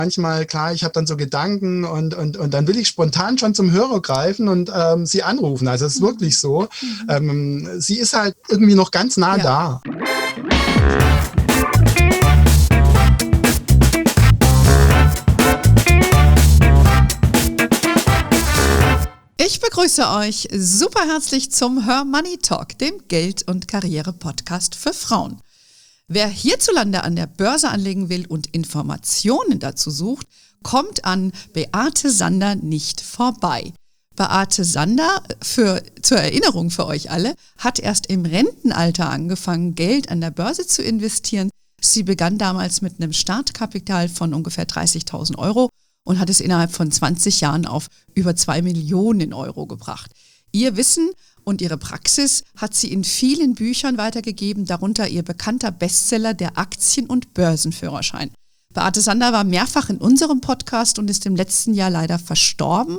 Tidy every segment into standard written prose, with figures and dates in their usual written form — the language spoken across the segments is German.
Manchmal, klar, ich habe dann so Gedanken und dann will ich spontan schon zum Hörer greifen und sie anrufen. Also es ist wirklich so. Sie ist halt irgendwie noch ganz nah da. Ich begrüße euch super herzlich zum Her Money Talk, dem Geld- und Karriere-Podcast für Frauen. Wer hierzulande an der Börse anlegen will und Informationen dazu sucht, kommt an Beate Sander nicht vorbei. Beate Sander, zur Erinnerung für euch alle, hat erst im Rentenalter angefangen, Geld an der Börse zu investieren. Sie begann damals mit einem Startkapital von ungefähr 30.000 Euro und hat es innerhalb von 20 Jahren auf über 2 Millionen Euro gebracht. Ihr Wissen und ihre Praxis hat sie in vielen Büchern weitergegeben, darunter ihr bekannter Bestseller Der Aktien- und Börsenführerschein. Beate Sander war mehrfach in unserem Podcast und ist im letzten Jahr leider verstorben.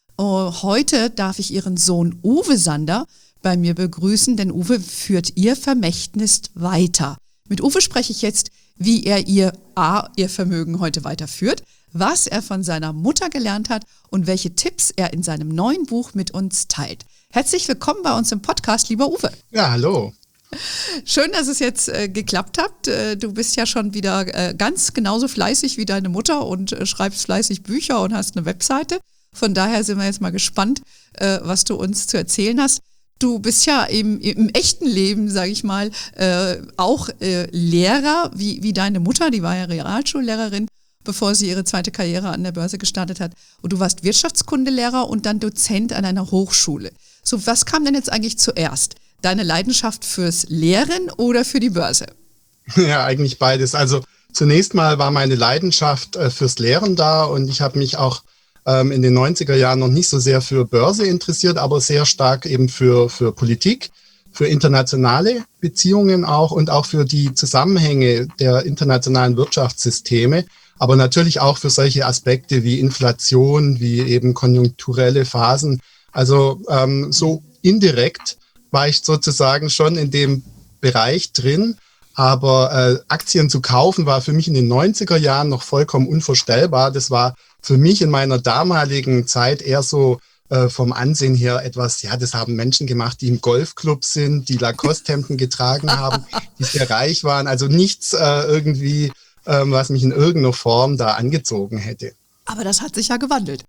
Heute darf ich ihren Sohn Uwe Sander bei mir begrüßen, denn Uwe führt ihr Vermächtnis weiter. Mit Uwe spreche ich jetzt, wie er ihr Vermögen heute weiterführt, was er von seiner Mutter gelernt hat und welche Tipps er in seinem neuen Buch mit uns teilt. Herzlich willkommen bei uns im Podcast, lieber Uwe. Ja, hallo. Schön, dass es jetzt geklappt hat. Du bist ja schon wieder ganz genauso fleißig wie deine Mutter und schreibst fleißig Bücher und hast eine Webseite. Von daher sind wir jetzt mal gespannt, was du uns zu erzählen hast. Du bist ja im echten Leben, sage ich mal, auch Lehrer wie deine Mutter. Die war ja Realschullehrerin, bevor sie ihre zweite Karriere an der Börse gestartet hat. Und du warst Wirtschaftskundelehrer und dann Dozent an einer Hochschule. So, was kam denn jetzt eigentlich zuerst? Deine Leidenschaft fürs Lehren oder für die Börse? Ja, eigentlich beides. Also zunächst mal war meine Leidenschaft fürs Lehren da und ich habe mich auch in den 90er Jahren noch nicht so sehr für Börse interessiert, aber sehr stark eben für Politik, für internationale Beziehungen auch und auch für die Zusammenhänge der internationalen Wirtschaftssysteme, aber natürlich auch für solche Aspekte wie Inflation, wie eben konjunkturelle Phasen. Also so indirekt war ich sozusagen schon in dem Bereich drin, aber Aktien zu kaufen war für mich in den 90er Jahren noch vollkommen unvorstellbar. Das war für mich in meiner damaligen Zeit eher so vom Ansehen her etwas, ja, das haben Menschen gemacht, die im Golfclub sind, die Lacoste-Hemden getragen haben, die sehr reich waren. Also nichts irgendwie, was mich in irgendeiner Form da angezogen hätte. Aber das hat sich ja gewandelt.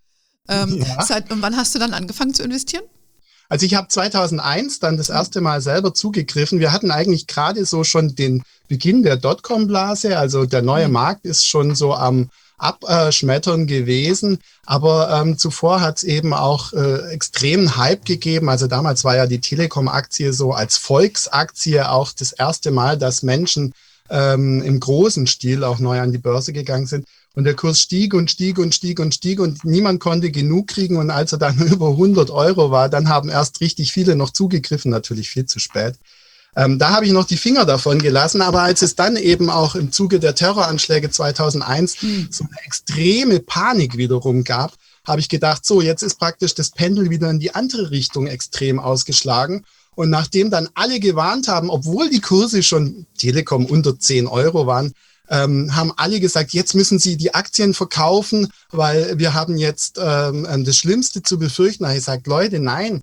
Und wann hast du dann angefangen zu investieren? Also ich habe 2001 dann das erste Mal selber zugegriffen. Wir hatten eigentlich gerade so schon den Beginn der Dotcom-Blase. Also der neue Markt ist schon so am Abschmettern gewesen. Aber zuvor hat es eben auch extremen Hype gegeben. Also damals war ja die Telekom-Aktie so als Volksaktie auch das erste Mal, dass Menschen im großen Stil auch neu an die Börse gegangen sind. Und der Kurs stieg und stieg und stieg und stieg und niemand konnte genug kriegen. Und als er dann über 100 Euro war, dann haben erst richtig viele noch zugegriffen, natürlich viel zu spät. Da habe ich noch die Finger davon gelassen. Aber als es dann eben auch im Zuge der Terroranschläge 2001 so eine extreme Panik wiederum gab, habe ich gedacht, so, jetzt ist praktisch das Pendel wieder in die andere Richtung extrem ausgeschlagen. Und nachdem dann alle gewarnt haben, obwohl die Kurse schon Telekom unter 10 Euro waren, haben alle gesagt, jetzt müssen sie die Aktien verkaufen, weil wir haben jetzt das Schlimmste zu befürchten. Da habe ich gesagt, Leute, nein,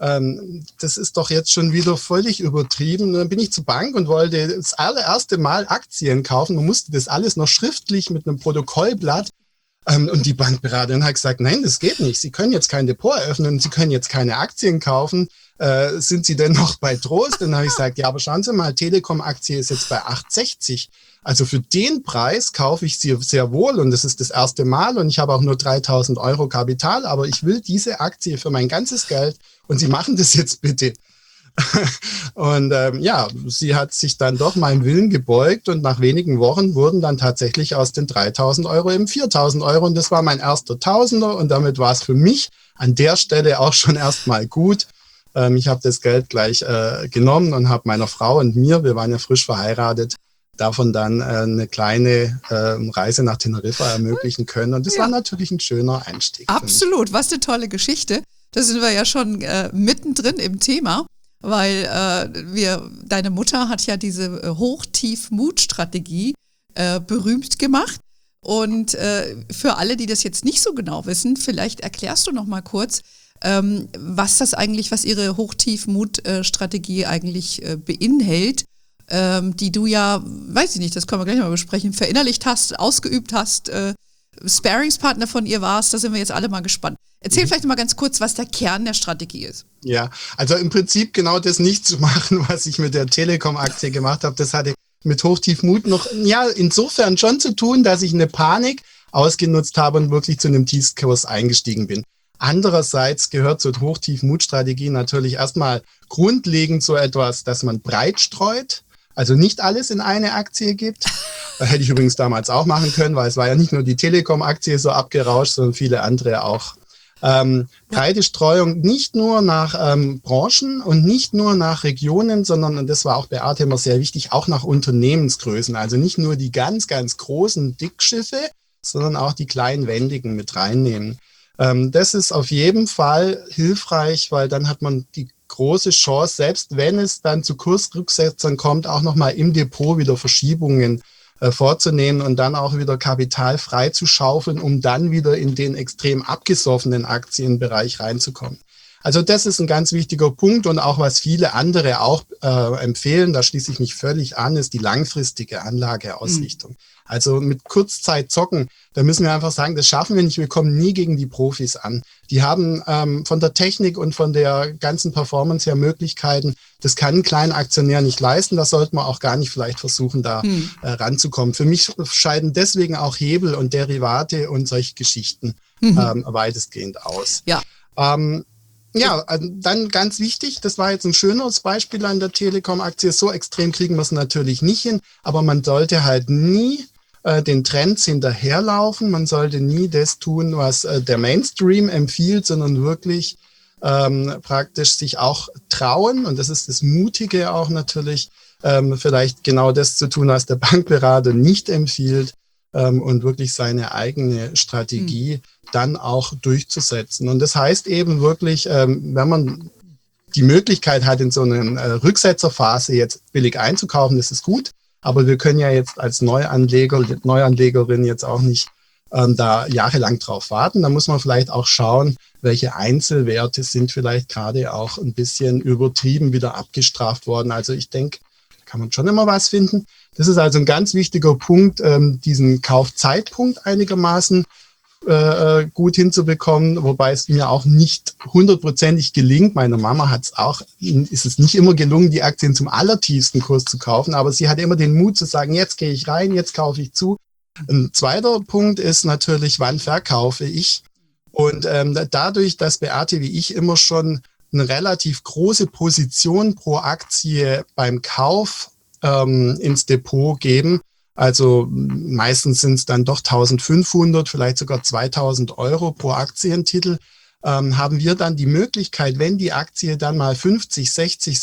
das ist doch jetzt schon wieder völlig übertrieben. Und dann bin ich zur Bank und wollte das allererste Mal Aktien kaufen. Man musste das alles noch schriftlich mit einem Protokollblatt. Und die Bankberaterin hat gesagt, nein, das geht nicht. Sie können jetzt kein Depot eröffnen, Sie können jetzt keine Aktien kaufen. Sind Sie denn noch bei Trost? Dann habe ich gesagt, ja, aber schauen Sie mal, Telekom-Aktie ist jetzt bei 8,60. Also für den Preis kaufe ich sie sehr wohl und das ist das erste Mal und ich habe auch nur 3.000 Euro Kapital, aber ich will diese Aktie für mein ganzes Geld und Sie machen das jetzt bitte. Und ja, sie hat sich dann doch meinem Willen gebeugt und nach wenigen Wochen wurden dann tatsächlich aus den 3.000 Euro eben 4.000 Euro und das war mein erster Tausender und damit war es für mich an der Stelle auch schon erstmal gut. Ich habe das Geld gleich genommen und habe meiner Frau und mir, wir waren ja frisch verheiratet, davon dann eine kleine Reise nach Teneriffa ermöglichen können. Und das war natürlich ein schöner Einstieg. Absolut, was eine tolle Geschichte. Da sind wir ja schon mittendrin im Thema, weil deine Mutter hat ja diese Hoch-Tief-Mut-Strategie berühmt gemacht. Und für alle, die das jetzt nicht so genau wissen, vielleicht erklärst du noch mal kurz, was ihre Hochtief-Mut-Strategie eigentlich beinhält, die du ja, weiß ich nicht, das können wir gleich mal besprechen, verinnerlicht hast, ausgeübt hast, Sparingspartner von ihr warst, da sind wir jetzt alle mal gespannt. Erzähl vielleicht mal ganz kurz, was der Kern der Strategie ist. Ja, also im Prinzip genau das nicht zu machen, was ich mit der Telekom-Aktie gemacht habe, das hatte mit Hochtiefmut noch, ja, insofern schon zu tun, dass ich eine Panik ausgenutzt habe und wirklich zu einem Tiefkurs eingestiegen bin. Andererseits gehört zur Hochtiefmut-Strategie natürlich erstmal grundlegend so etwas, dass man breit streut, also nicht alles in eine Aktie gibt. Hätte ich übrigens damals auch machen können, weil es war ja nicht nur die Telekom-Aktie so abgerauscht, sondern viele andere auch. Breite Streuung nicht nur nach Branchen und nicht nur nach Regionen, sondern, und das war auch bei Beate immer sehr wichtig, auch nach Unternehmensgrößen. Also nicht nur die ganz, ganz großen Dickschiffe, sondern auch die kleinen Wendigen mit reinnehmen. Das ist auf jeden Fall hilfreich, weil dann hat man die große Chance, selbst wenn es dann zu Kursrücksetzern kommt, auch nochmal im Depot wieder Verschiebungen vorzunehmen und dann auch wieder Kapital frei zu schaufeln, um dann wieder in den extrem abgesoffenen Aktienbereich reinzukommen. Also das ist ein ganz wichtiger Punkt und auch was viele andere auch empfehlen, da schließe ich mich völlig an, ist die langfristige Anlageausrichtung. Also mit Kurzzeit zocken, da müssen wir einfach sagen, das schaffen wir nicht, wir kommen nie gegen die Profis an. Die haben von der Technik und von der ganzen Performance her Möglichkeiten, das kann ein kleiner Aktionär nicht leisten, da sollte man auch gar nicht vielleicht versuchen, da ranzukommen. Für mich scheiden deswegen auch Hebel und Derivate und solche Geschichten weitestgehend aus. Ja. Ja, dann ganz wichtig, das war jetzt ein schöneres Beispiel an der Telekom-Aktie, so extrem kriegen wir es natürlich nicht hin, aber man sollte halt nie den Trends hinterherlaufen, man sollte nie das tun, was der Mainstream empfiehlt, sondern wirklich praktisch sich auch trauen, und das ist das Mutige auch natürlich, vielleicht genau das zu tun, was der Bankberater nicht empfiehlt, und wirklich seine eigene Strategie dann auch durchzusetzen. Und das heißt eben wirklich, wenn man die Möglichkeit hat, in so einer Rücksetzerphase jetzt billig einzukaufen, das ist gut. Aber wir können ja jetzt als Neuanlegerin jetzt auch nicht da jahrelang drauf warten. Da muss man vielleicht auch schauen, welche Einzelwerte sind vielleicht gerade auch ein bisschen übertrieben wieder abgestraft worden. Also ich denke, da kann man schon immer was finden. Das ist also ein ganz wichtiger Punkt, diesen Kaufzeitpunkt einigermaßen gut hinzubekommen, wobei es mir auch nicht 100%ig gelingt. Meiner Mama ist es nicht immer gelungen, die Aktien zum allertiefsten Kurs zu kaufen, aber sie hat immer den Mut zu sagen, jetzt gehe ich rein, jetzt kaufe ich zu. Ein zweiter Punkt ist natürlich, wann verkaufe ich? Und dadurch, dass Beate wie ich immer schon eine relativ große Position pro Aktie beim Kauf ins Depot geben, also meistens sind es dann doch 1.500, vielleicht sogar 2.000 € pro Aktientitel, haben wir dann die Möglichkeit, wenn die Aktie dann mal 50, 60,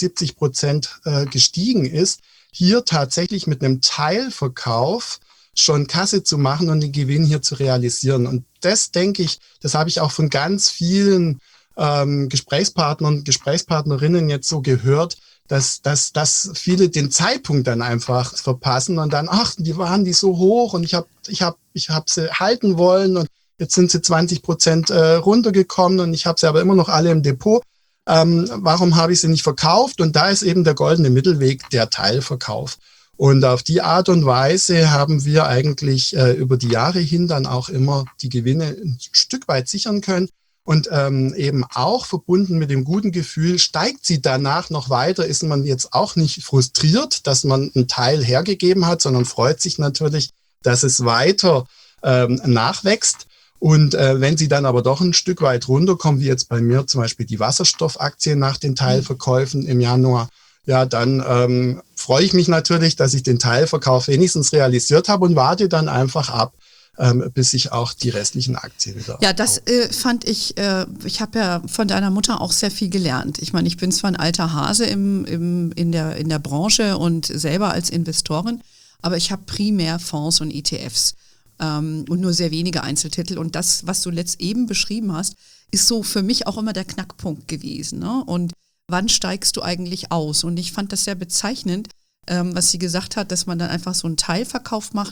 70% gestiegen ist, hier tatsächlich mit einem Teilverkauf schon Kasse zu machen und den Gewinn hier zu realisieren. Und das, denke ich, das habe ich auch von ganz vielen Gesprächspartnern und Gesprächspartnerinnen jetzt so gehört, dass viele den Zeitpunkt dann einfach verpassen und dann, die waren die so hoch und ich hab sie halten wollen und jetzt sind sie 20% runtergekommen und ich habe sie aber immer noch alle im Depot. Warum habe ich sie nicht verkauft? Und da ist eben der goldene Mittelweg, der Teilverkauf. Und auf die Art und Weise haben wir eigentlich über die Jahre hin dann auch immer die Gewinne ein Stück weit sichern können. Und eben auch verbunden mit dem guten Gefühl, steigt sie danach noch weiter, ist man jetzt auch nicht frustriert, dass man einen Teil hergegeben hat, sondern freut sich natürlich, dass es weiter nachwächst. Und wenn sie dann aber doch ein Stück weit runterkommen, wie jetzt bei mir zum Beispiel die Wasserstoffaktien nach den Teilverkäufen im Januar, ja, dann freue ich mich natürlich, dass ich den Teilverkauf wenigstens realisiert habe und warte dann einfach ab, bis ich auch die restlichen Aktien wieder. Ja, das fand ich habe ja von deiner Mutter auch sehr viel gelernt. Ich meine, ich bin zwar ein alter Hase in der Branche und selber als Investorin, aber ich habe primär Fonds und ETFs und nur sehr wenige Einzeltitel. Und das, was du eben beschrieben hast, ist so für mich auch immer der Knackpunkt gewesen. Ne? Und wann steigst du eigentlich aus? Und ich fand das sehr bezeichnend, was sie gesagt hat, dass man dann einfach so einen Teilverkauf macht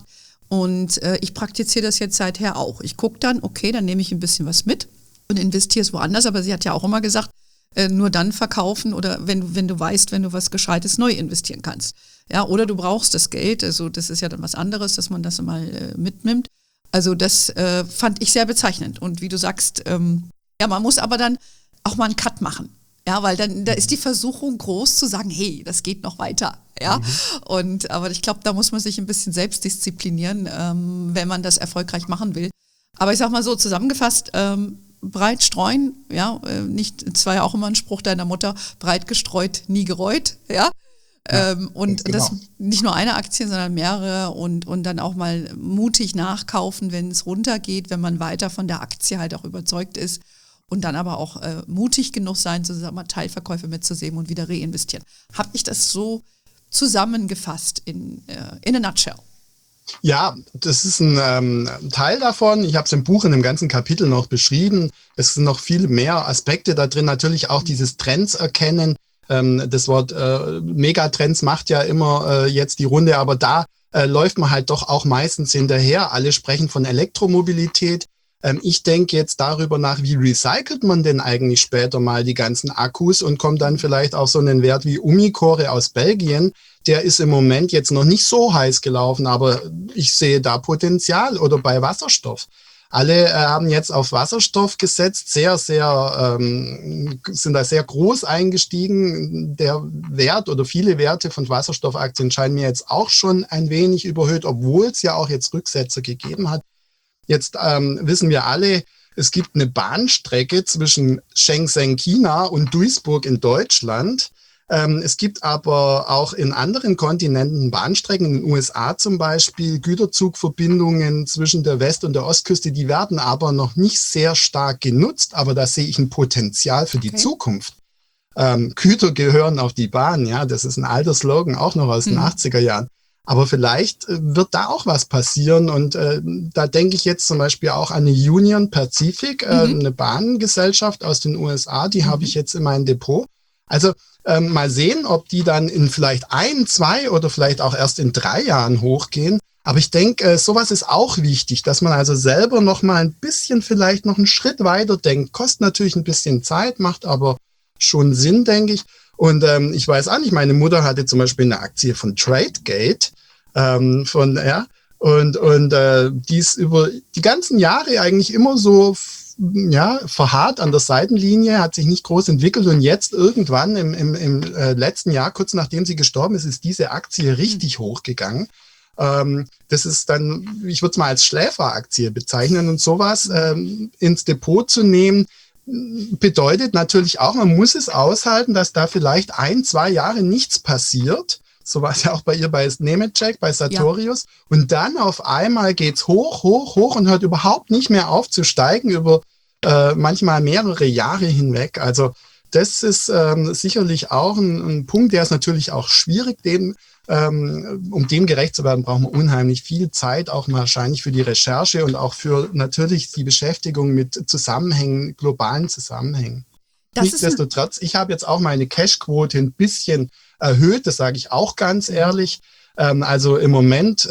Und ich praktiziere das jetzt seither auch. Ich gucke dann, okay, dann nehme ich ein bisschen was mit und investiere es woanders. Aber sie hat ja auch immer gesagt, nur dann verkaufen oder wenn du weißt, wenn du was Gescheites neu investieren kannst. Ja, oder du brauchst das Geld. Also das ist ja dann was anderes, dass man das mal mitnimmt. Also das fand ich sehr bezeichnend. Und wie du sagst, ja, man muss aber dann auch mal einen Cut machen. Ja, weil dann da ist die Versuchung groß zu sagen, hey, das geht noch weiter. Ja, aber ich glaube, da muss man sich ein bisschen selbst disziplinieren, wenn man das erfolgreich machen will. Aber ich sag mal so zusammengefasst, breit streuen, ja, das war ja auch immer ein Spruch deiner Mutter, breit gestreut, nie gereut, ja. Und genau. Das nicht nur eine Aktie, sondern mehrere und dann auch mal mutig nachkaufen, wenn es runtergeht, wenn man weiter von der Aktie halt auch überzeugt ist. Und dann aber auch mutig genug sein, sozusagen Teilverkäufe mitzusehen und wieder reinvestieren. Habe ich das so zusammengefasst in a nutshell? Ja, das ist ein Teil davon. Ich habe es im Buch in dem ganzen Kapitel noch beschrieben. Es sind noch viel mehr Aspekte da drin. Natürlich auch dieses Trends erkennen. Das Wort Megatrends macht ja immer jetzt die Runde, aber da läuft man halt doch auch meistens hinterher. Alle sprechen von Elektromobilität. Ich denke jetzt darüber nach, wie recycelt man denn eigentlich später mal die ganzen Akkus und kommt dann vielleicht auf so einen Wert wie Umicore aus Belgien. Der ist im Moment jetzt noch nicht so heiß gelaufen, aber ich sehe da Potenzial oder bei Wasserstoff. Alle haben jetzt auf Wasserstoff gesetzt, sind da sehr groß eingestiegen. Der Wert oder viele Werte von Wasserstoffaktien scheinen mir jetzt auch schon ein wenig überhöht, obwohl es ja auch jetzt Rücksetzer gegeben hat. Jetzt wissen wir alle, es gibt eine Bahnstrecke zwischen Shenzhen, China und Duisburg in Deutschland. Es gibt aber auch in anderen Kontinenten Bahnstrecken, in den USA zum Beispiel, Güterzugverbindungen zwischen der West- und der Ostküste, die werden aber noch nicht sehr stark genutzt, aber da sehe ich ein Potenzial für die Zukunft. Güter gehören auf die Bahn, ja, das ist ein alter Slogan, auch noch aus den 80er Jahren. Aber vielleicht wird da auch was passieren und da denke ich jetzt zum Beispiel auch an eine Union Pacific, eine Bahngesellschaft aus den USA, die habe ich jetzt in meinem Depot. Also mal sehen, ob die dann in vielleicht 1, 2 oder vielleicht auch erst in 3 Jahren hochgehen. Aber ich denke, sowas ist auch wichtig, dass man also selber noch mal ein bisschen vielleicht noch einen Schritt weiter denkt. Kostet natürlich ein bisschen Zeit, macht aber schon Sinn, denke ich. Und ich weiß auch nicht, meine Mutter hatte zum Beispiel eine Aktie von Tradegate, die ist über die ganzen Jahre eigentlich immer so verharrt an der Seitenlinie, hat sich nicht groß entwickelt und jetzt irgendwann im letzten Jahr, kurz nachdem sie gestorben ist, ist diese Aktie richtig hochgegangen. Das ist dann, ich würde es mal als Schläferaktie bezeichnen und sowas ins Depot zu nehmen, bedeutet natürlich auch, man muss es aushalten, dass da vielleicht 1, 2 Jahre nichts passiert. So war es ja auch bei ihr bei Nemetschek, bei Sartorius. Ja. Und dann auf einmal geht's hoch, hoch, hoch und hört überhaupt nicht mehr auf zu steigen über manchmal mehrere Jahre hinweg. Also das ist sicherlich auch ein Punkt, der ist natürlich auch schwierig, um dem gerecht zu werden, braucht man unheimlich viel Zeit, auch wahrscheinlich für die Recherche und auch für natürlich die Beschäftigung mit Zusammenhängen, globalen Zusammenhängen. Nichtsdestotrotz, ich habe jetzt auch meine Cashquote ein bisschen erhöht, das sage ich auch ganz ehrlich. Also im Moment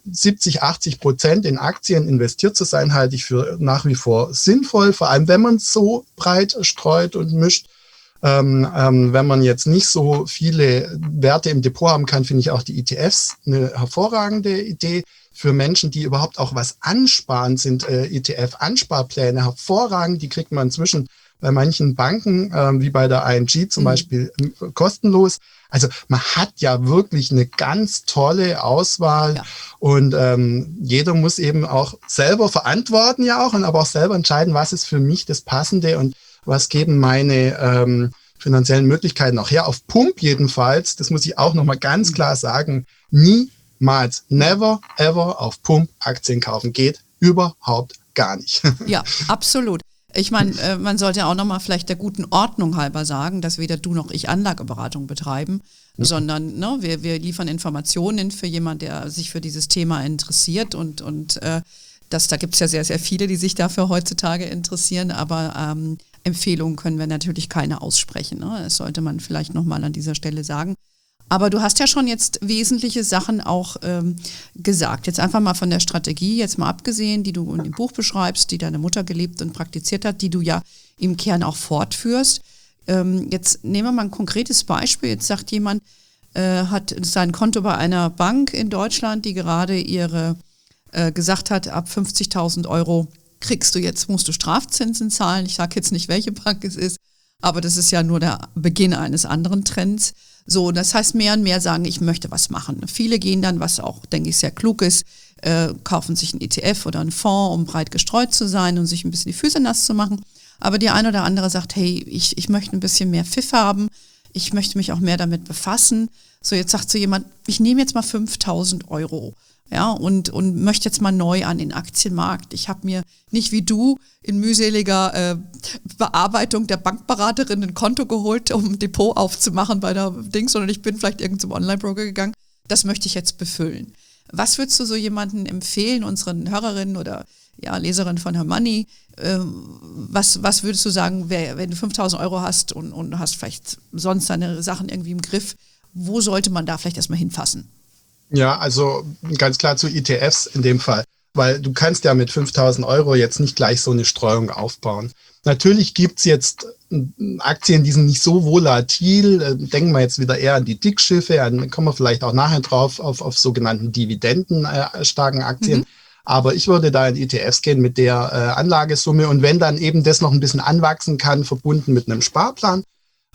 70-80% in Aktien investiert zu sein, halte ich für nach wie vor sinnvoll, vor allem wenn man es so breit streut und mischt. Wenn man jetzt nicht so viele Werte im Depot haben kann, finde ich auch die ETFs eine hervorragende Idee. Für Menschen, die überhaupt auch was ansparen, sind ETF-Ansparpläne hervorragend. Die kriegt man inzwischen bei manchen Banken, wie bei der ING zum Beispiel, kostenlos. Also man hat ja wirklich eine ganz tolle Auswahl und jeder muss eben auch selber verantworten und aber auch selber entscheiden, was ist für mich das Passende und was geben meine finanziellen Möglichkeiten auch her. Auf Pump jedenfalls, das muss ich auch nochmal ganz klar sagen, niemals, never, ever auf Pump Aktien kaufen. Geht überhaupt gar nicht. Ja, absolut. Ich meine, man sollte auch nochmal vielleicht der guten Ordnung halber sagen, dass weder du noch ich Anlageberatung betreiben, sondern wir liefern Informationen für jemanden, der sich für dieses Thema interessiert und da gibt es ja sehr, sehr viele, die sich dafür heutzutage interessieren, aber Empfehlungen können wir natürlich keine aussprechen. Ne? Das sollte man vielleicht nochmal an dieser Stelle sagen. Aber du hast ja schon jetzt wesentliche Sachen auch gesagt. Jetzt einfach mal von der Strategie, jetzt mal abgesehen, die du in dem Buch beschreibst, die deine Mutter gelebt und praktiziert hat, die du ja im Kern auch fortführst. Jetzt nehmen wir mal ein konkretes Beispiel. Jetzt sagt jemand, hat sein Konto bei einer Bank in Deutschland, die gerade gesagt hat, ab 50.000 Euro musst du Strafzinsen zahlen. Ich sage jetzt nicht, welche Bank es ist, aber das ist ja nur der Beginn eines anderen Trends. So, das heißt, mehr und mehr sagen, ich möchte was machen. Viele gehen dann, was auch, denke ich, sehr klug ist, kaufen sich einen ETF oder einen Fonds, um breit gestreut zu sein und sich ein bisschen die Füße nass zu machen. Aber die eine oder andere sagt, hey, ich möchte ein bisschen mehr Pfiff haben, ich möchte mich auch mehr damit befassen. So, jetzt sagt so jemand, ich nehme jetzt mal 5.000 Euro. Ja, und möchte jetzt mal neu an den Aktienmarkt. Ich habe mir nicht wie du in mühseliger Bearbeitung der Bankberaterin ein Konto geholt, um ein Depot aufzumachen bei der Dings, sondern ich bin vielleicht irgend zum Online-Broker gegangen. Das möchte ich jetzt befüllen. Was würdest du so jemanden empfehlen, unseren Hörerinnen oder Leserinnen von Her Money? Was würdest du sagen, wenn du 5.000 Euro hast und hast vielleicht sonst deine Sachen irgendwie im Griff, wo sollte man da vielleicht erstmal hinfassen? Ja, also ganz klar zu ETFs in dem Fall, weil du kannst ja mit 5.000 Euro jetzt nicht gleich so eine Streuung aufbauen. Natürlich gibt's jetzt Aktien, die sind nicht so volatil, denken wir jetzt wieder eher an die Dickschiffe, dann kommen wir vielleicht auch nachher drauf auf sogenannten dividendenstarken Aktien. Aber ich würde da in ETFs gehen mit der Anlagesumme und wenn dann eben das noch ein bisschen anwachsen kann, verbunden mit einem Sparplan.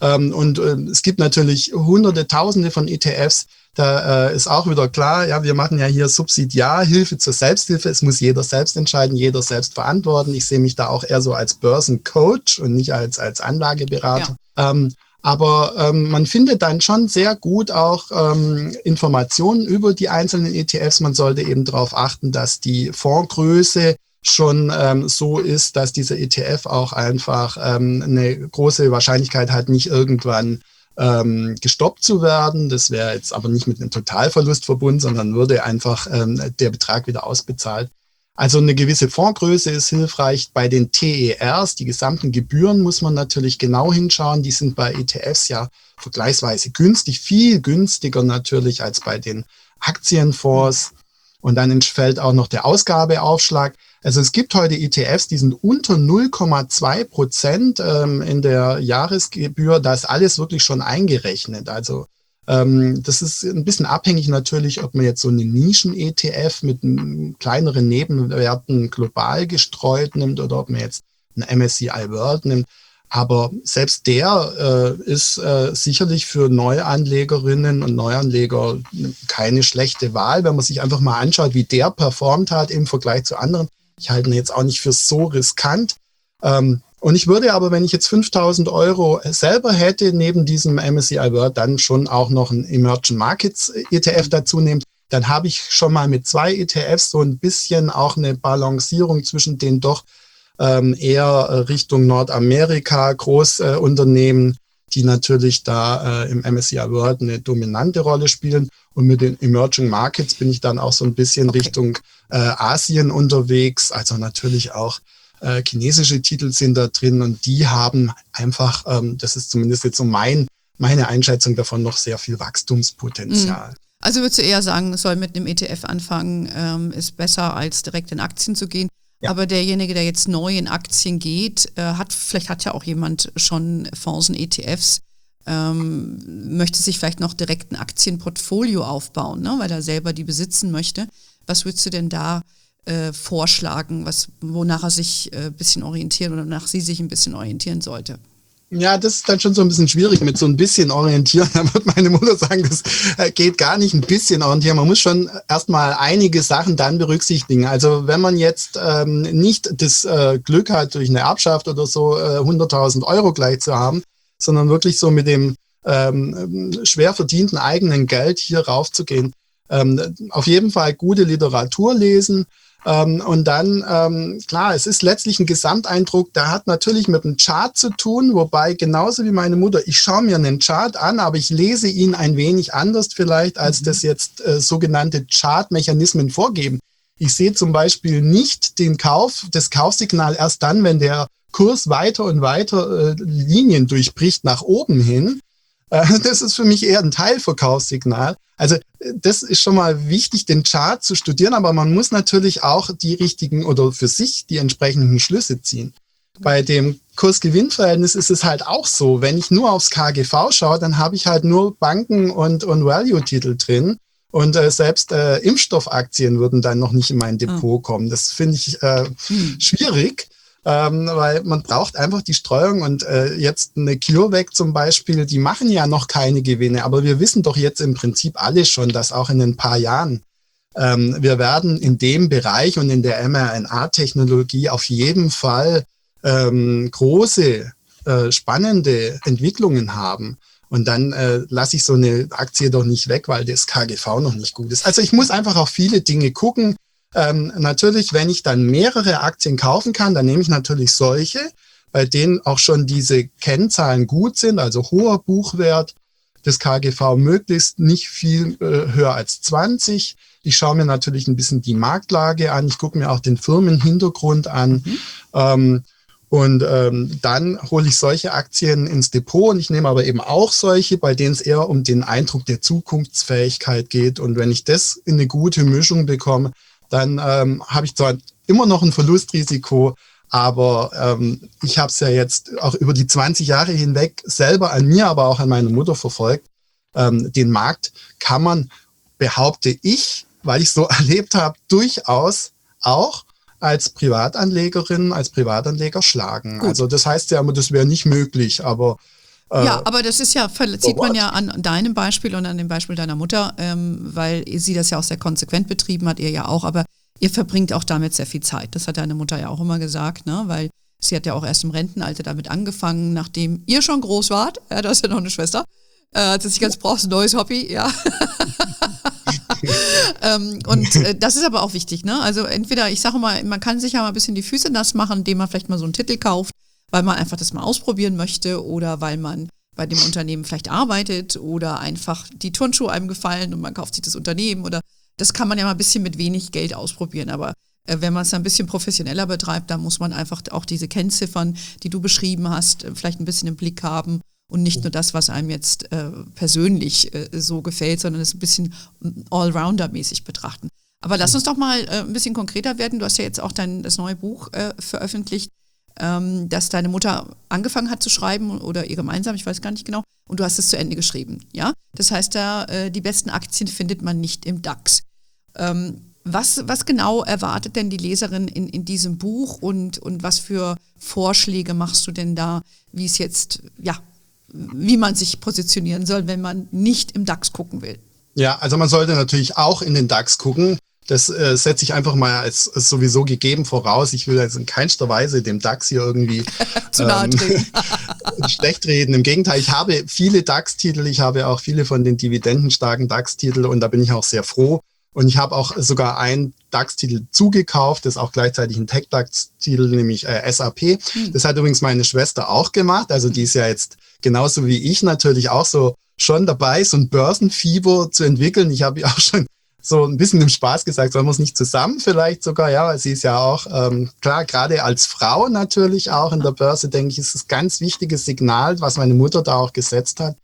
Es gibt natürlich Hunderte, Tausende von ETFs. Da ist auch wieder klar, ja, wir machen ja hier Subsidiarhilfe zur Selbsthilfe. Es muss jeder selbst entscheiden, jeder selbst verantworten. Ich sehe mich da auch eher so als Börsencoach und nicht als Anlageberater. Ja. Aber man findet dann schon sehr gut auch Informationen über die einzelnen ETFs. Man sollte eben darauf achten, dass die Fondsgröße schon so ist, dass dieser ETF auch einfach eine große Wahrscheinlichkeit hat, nicht irgendwann gestoppt zu werden. Das wäre jetzt aber nicht mit einem Totalverlust verbunden, sondern würde einfach der Betrag wieder ausbezahlt. Also eine gewisse Fondsgröße ist hilfreich. Bei den TERs, die gesamten Gebühren, muss man natürlich genau hinschauen. Die sind bei ETFs ja vergleichsweise günstig, viel günstiger natürlich als bei den Aktienfonds. Und dann entfällt auch noch der Ausgabeaufschlag. Also es gibt heute ETFs, die sind unter 0,2% in der Jahresgebühr. Da ist alles wirklich schon eingerechnet. Also das ist ein bisschen abhängig natürlich, ob man jetzt so einen Nischen-ETF mit kleineren Nebenwerten global gestreut nimmt oder ob man jetzt einen MSCI World nimmt. Aber selbst der ist sicherlich für Neuanlegerinnen und Neuanleger keine schlechte Wahl, wenn man sich einfach mal anschaut, wie der performt hat im Vergleich zu anderen. Ich halte ihn jetzt auch nicht für so riskant. Und ich würde aber, wenn ich jetzt 5.000 Euro selber hätte, neben diesem MSCI World dann schon auch noch einen Emerging Markets ETF dazu nehmen, dann habe ich schon mal mit 2 ETFs so ein bisschen auch eine Balancierung zwischen den doch eher Richtung Nordamerika, Großunternehmen, die natürlich da im MSCI World eine dominante Rolle spielen. Und mit den Emerging Markets bin ich dann auch so ein bisschen Richtung Asien unterwegs. Also natürlich auch chinesische Titel sind da drin und die haben einfach, das ist zumindest jetzt so meine Einschätzung davon, noch sehr viel Wachstumspotenzial. Also würdest du eher sagen, es soll mit einem ETF anfangen, ist besser als direkt in Aktien zu gehen. Ja. Aber derjenige, der jetzt neu in Aktien geht, vielleicht hat ja auch jemand schon Fonds und ETFs, möchte sich vielleicht noch direkt ein Aktienportfolio aufbauen, ne, weil er selber die besitzen möchte. Was würdest du denn da vorschlagen, wonach er sich ein bisschen orientieren oder wonach sie sich ein bisschen orientieren sollte? Ja, das ist dann schon so ein bisschen schwierig mit so ein bisschen orientieren. Da wird meine Mutter sagen, das geht gar nicht ein bisschen orientieren. Man muss schon erstmal einige Sachen dann berücksichtigen. Also wenn man jetzt nicht das Glück hat, durch eine Erbschaft oder so 100.000 Euro gleich zu haben, sondern wirklich so mit dem schwer verdienten eigenen Geld hier raufzugehen, auf jeden Fall gute Literatur lesen. Und dann, klar, es ist letztlich ein Gesamteindruck, der hat natürlich mit dem Chart zu tun, wobei genauso wie meine Mutter, ich schaue mir einen Chart an, aber ich lese ihn ein wenig anders vielleicht, als das jetzt sogenannte Chartmechanismen vorgeben. Ich sehe zum Beispiel nicht das Kaufsignal erst dann, wenn der Kurs weiter und weiter Linien durchbricht nach oben hin, Das ist für mich eher ein Teilverkaufssignal. Also das ist schon mal wichtig, den Chart zu studieren, aber man muss natürlich auch die richtigen oder für sich die entsprechenden Schlüsse ziehen. Bei dem Kurs-Gewinn-Verhältnis ist es halt auch so, wenn ich nur aufs KGV schaue, dann habe ich halt nur Banken und Value-Titel drin. Und selbst Impfstoffaktien würden dann noch nicht in mein Depot kommen. Das finde ich schwierig, weil man braucht einfach die Streuung. Und jetzt eine CureVac zum Beispiel, die machen ja noch keine Gewinne. Aber wir wissen doch jetzt im Prinzip alle schon, dass auch in ein paar Jahren wir werden in dem Bereich und in der mRNA-Technologie auf jeden Fall große, spannende Entwicklungen haben. Und dann lasse ich so eine Aktie doch nicht weg, weil das KGV noch nicht gut ist. Also ich muss einfach auf viele Dinge gucken. Natürlich, wenn ich dann mehrere Aktien kaufen kann, dann nehme ich natürlich solche, bei denen auch schon diese Kennzahlen gut sind, also hoher Buchwert, das KGV möglichst nicht viel höher als 20. Ich schaue mir natürlich ein bisschen die Marktlage an. Ich gucke mir auch den Firmenhintergrund an. Und dann hole ich solche Aktien ins Depot und ich nehme aber eben auch solche, bei denen es eher um den Eindruck der Zukunftsfähigkeit geht. Und wenn ich das in eine gute Mischung bekomme, dann habe ich zwar immer noch ein Verlustrisiko, aber ich habe es ja jetzt auch über die 20 Jahre hinweg selber an mir, aber auch an meiner Mutter verfolgt. Den Markt kann man, behaupte ich, weil ich so erlebt habe, durchaus auch als Privatanlegerin, als Privatanleger schlagen. Gut. Also das heißt ja immer, das wäre nicht möglich, aber ja, aber das ist ja, sieht man ja an deinem Beispiel und an dem Beispiel deiner Mutter, weil sie das ja auch sehr konsequent betrieben hat, ihr ja auch, aber ihr verbringt auch damit sehr viel Zeit. Das hat deine Mutter ja auch immer gesagt, ne? Weil sie hat ja auch erst im Rentenalter damit angefangen, nachdem ihr schon groß wart, ja, du hast ja noch eine Schwester, hat sie sich ganz brauchst, ein neues Hobby, ja. Das ist aber auch wichtig, ne? Also entweder, ich sage mal, man kann sich ja mal ein bisschen die Füße nass machen, indem man vielleicht mal so einen Titel kauft, weil man einfach das mal ausprobieren möchte oder weil man bei dem Unternehmen vielleicht arbeitet oder einfach die Turnschuhe einem gefallen und man kauft sich das Unternehmen oder das kann man ja mal ein bisschen mit wenig Geld ausprobieren, aber wenn man es ein bisschen professioneller betreibt, dann muss man einfach auch diese Kennziffern, die du beschrieben hast, vielleicht ein bisschen im Blick haben und nicht nur das, was einem jetzt persönlich so gefällt, sondern es ein bisschen Allrounder-mäßig betrachten. Aber lass uns doch mal ein bisschen konkreter werden. Du hast ja jetzt auch das neue Buch veröffentlicht, dass deine Mutter angefangen hat zu schreiben oder ihr gemeinsam, ich weiß gar nicht genau, und du hast es zu Ende geschrieben. Ja? Das heißt, die besten Aktien findet man nicht im DAX. Was genau erwartet denn die Leserin in diesem Buch und was für Vorschläge machst du denn da, wie es jetzt, ja, wie man sich positionieren soll, wenn man nicht im DAX gucken will? Ja, also man sollte natürlich auch in den DAX gucken. Das setze ich einfach mal als sowieso gegeben voraus. Ich will jetzt in keinster Weise dem DAX hier irgendwie zu nahe treten. Schlecht reden. Im Gegenteil, ich habe viele DAX-Titel, ich habe auch viele von den dividendenstarken DAX-Titel und da bin ich auch sehr froh. Und ich habe auch sogar einen DAX-Titel zugekauft, das ist auch gleichzeitig ein Tech-DAX-Titel, nämlich SAP. Das hat übrigens meine Schwester auch gemacht. Also die ist ja jetzt genauso wie ich natürlich auch so schon dabei, so ein Börsenfieber zu entwickeln. Ich habe ja auch schon so ein bisschen im Spaß gesagt, sollen wir es nicht zusammen vielleicht sogar, ja, weil sie ist ja auch, klar, gerade als Frau natürlich auch in der Börse, denke ich, ist es ein ganz wichtiges Signal, was meine Mutter da auch gesetzt hat.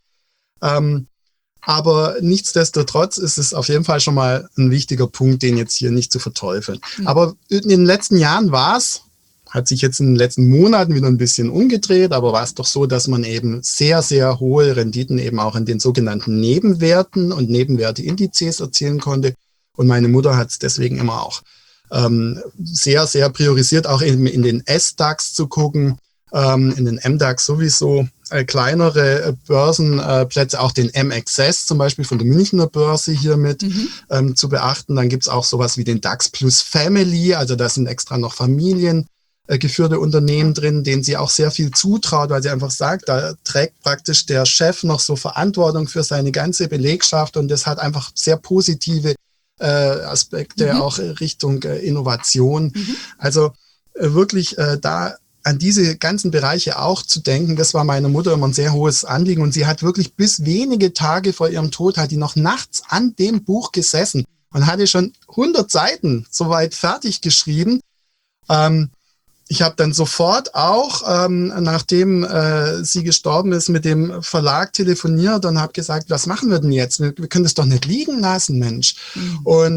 Aber nichtsdestotrotz ist es auf jeden Fall schon mal ein wichtiger Punkt, den jetzt hier nicht zu verteufeln. Aber in den letzten Jahren hat sich jetzt in den letzten Monaten wieder ein bisschen umgedreht, aber war es doch so, dass man eben sehr, sehr hohe Renditen eben auch in den sogenannten Nebenwerten und Nebenwerteindizes erzielen konnte. Und meine Mutter hat es deswegen immer auch sehr, sehr priorisiert, auch eben in den S-DAX zu gucken, in den M-DAX sowieso, kleinere Börsenplätze, auch den MXS zum Beispiel von der Münchner Börse hier mit zu beachten. Dann gibt es auch sowas wie den DAX Plus Family, also da sind extra noch familiengeführte Unternehmen drin, denen sie auch sehr viel zutraut, weil sie einfach sagt, da trägt praktisch der Chef noch so Verantwortung für seine ganze Belegschaft und das hat einfach sehr positive Aspekte auch Richtung Innovation. Also wirklich da an diese ganzen Bereiche auch zu denken, das war meiner Mutter immer ein sehr hohes Anliegen und sie hat wirklich bis wenige Tage vor ihrem Tod, hat die noch nachts an dem Buch gesessen und hatte schon 100 Seiten soweit fertig geschrieben. ich habe dann sofort auch, nachdem sie gestorben ist, mit dem Verlag telefoniert und habe gesagt, was machen wir denn jetzt? Wir können das doch nicht liegen lassen, Mensch. Und